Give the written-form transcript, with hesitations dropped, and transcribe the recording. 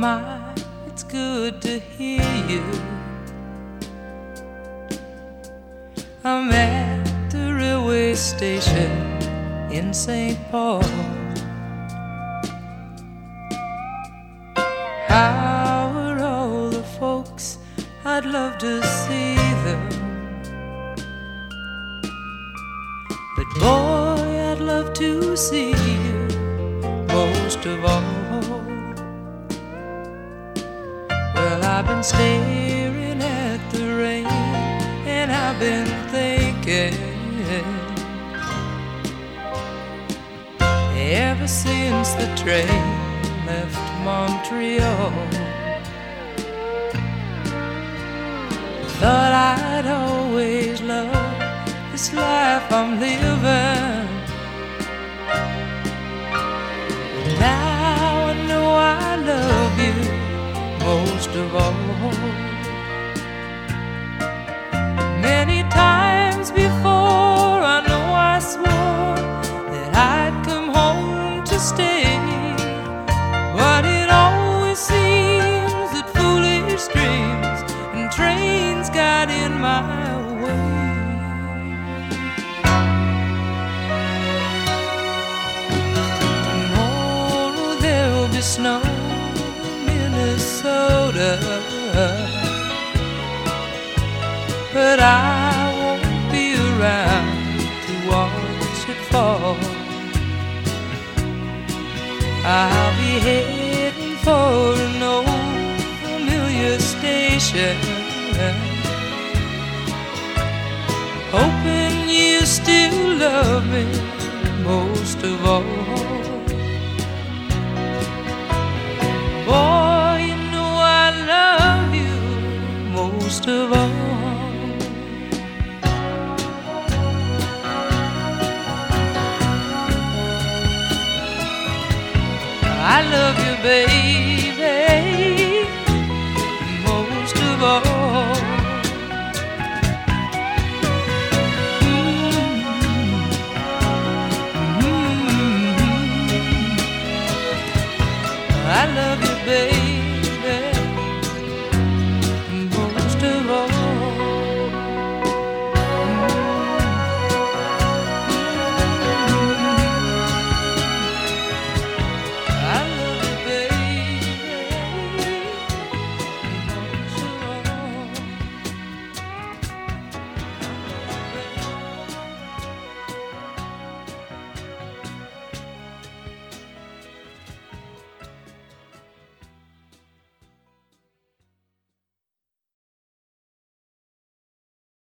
My, it's good to hear you. I'm at the railway station in St. Paul. How are all the folks? I'd love to see them. But boy, I'd love to see you most of all. Well, I've been staring at the rain, and I've been thinking, ever since the train left Montreal, thought I'd always love this life I'm living. Now I know I love you most of all. Many times before, I know I swore that I'd come home to stay, but it always seems that foolish dreams and trains got in my way. Tomorrow there'll be snow in Minnesota, but I won't be around to watch it fall. I'll be heading for an old familiar station, hoping you still love me most of all. Boy, you know I love you most of all. I love you, babe.